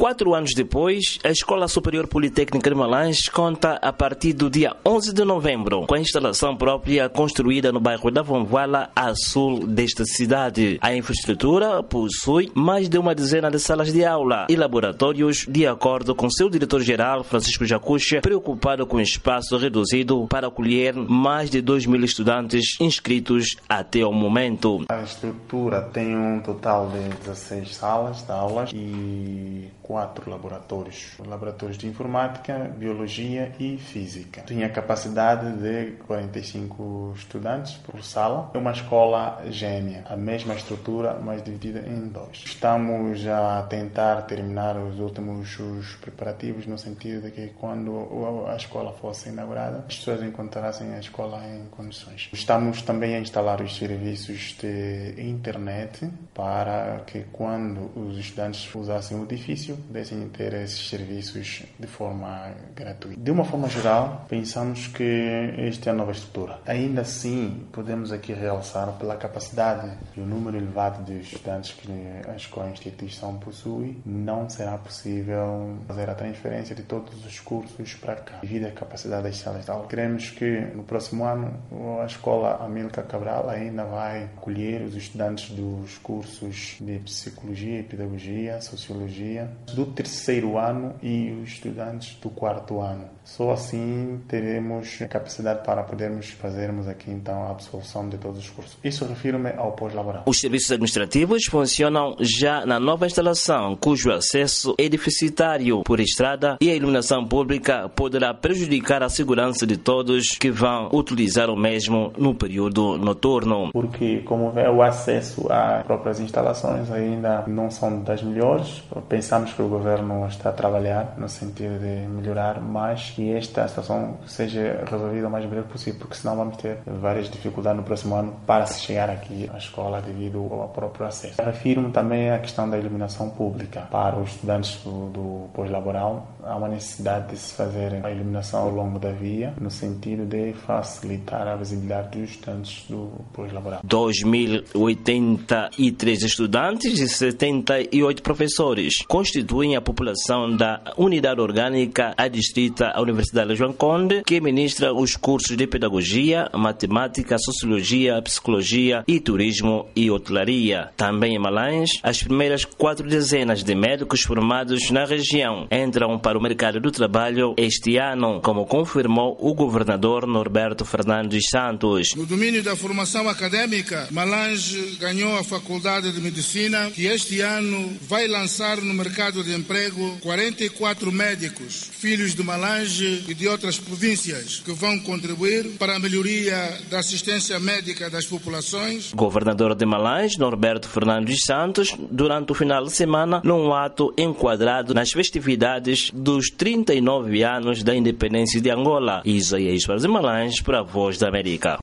4 anos depois, a Escola Superior Politécnica de Malange conta a partir do dia 11 de novembro com a instalação própria construída no bairro da Vonvoala, a sul desta cidade. A infraestrutura possui mais de uma dezena de salas de aula e laboratórios, de acordo com seu diretor-geral, Francisco Jacucha, preocupado com o espaço reduzido para acolher mais de 2.000 estudantes inscritos até o momento. A estrutura tem um total de 16 salas de aulas e 4 laboratórios. Laboratórios de informática, biologia e física. Tinha capacidade de 45 estudantes por sala. É uma escola gêmea, a mesma estrutura, mas dividida em 2. Estamos a tentar terminar os últimos preparativos, no sentido de que quando a escola fosse inaugurada, as pessoas encontrassem a escola em condições. Estamos também a instalar os serviços de internet para que quando os estudantes usassem o edifício, pudessem ter esses serviços de forma gratuita. De uma forma geral, pensamos que esta é a nova estrutura. Ainda assim, podemos aqui realçar pela capacidade e o número elevado de estudantes que a escola e a instituição possui, não será possível fazer a transferência de todos os cursos para cá, devido à capacidade das salas de aula. Queremos que no próximo ano a escola Amílcar Cabral ainda vai acolher os estudantes dos cursos de psicologia e pedagogia, sociologia, do 3º ano e os estudantes do 4º ano. Só assim teremos a capacidade para podermos fazermos aqui então a absolução de todos os cursos. Isso refiro-me ao pós-laboral. Os serviços administrativos funcionam já na nova instalação, cujo acesso é deficitário por estrada e a iluminação pública poderá prejudicar a segurança de todos que vão utilizar o mesmo no período noturno. Porque, como vê, o acesso às próprias instalações ainda não são das melhores. Pensamos que o governo está a trabalhar no sentido de melhorar mais que esta situação seja resolvida o mais breve possível, porque senão vamos ter várias dificuldades no próximo ano para se chegar aqui à escola devido ao próprio acesso. Refiro-me também à questão da iluminação pública. Para os estudantes do pós-laboral, há uma necessidade de se fazer a iluminação ao longo da via, no sentido de facilitar a visibilidade dos estudantes do pós-laboral. 2.083 estudantes e 78 professores constituem a população da unidade orgânica adstrita à Universidade João Conde, que ministra os cursos de pedagogia, matemática, sociologia, psicologia e turismo e hotelaria. Também em Malange, as primeiras 4 dezenas de médicos formados na região entram para o mercado do trabalho este ano, como confirmou o governador Norberto Fernandes Santos. No domínio da formação acadêmica, Malange ganhou a Faculdade de Medicina, que este ano vai lançar no mercado de emprego 44 médicos, filhos de Malange e de outras províncias, que vão contribuir para a melhoria da assistência médica das populações. Governador de Malange, Norberto Fernandes Santos, durante o final de semana, num ato enquadrado nas festividades dos 39 anos da independência de Angola. Isaías Malange para a Voz da América.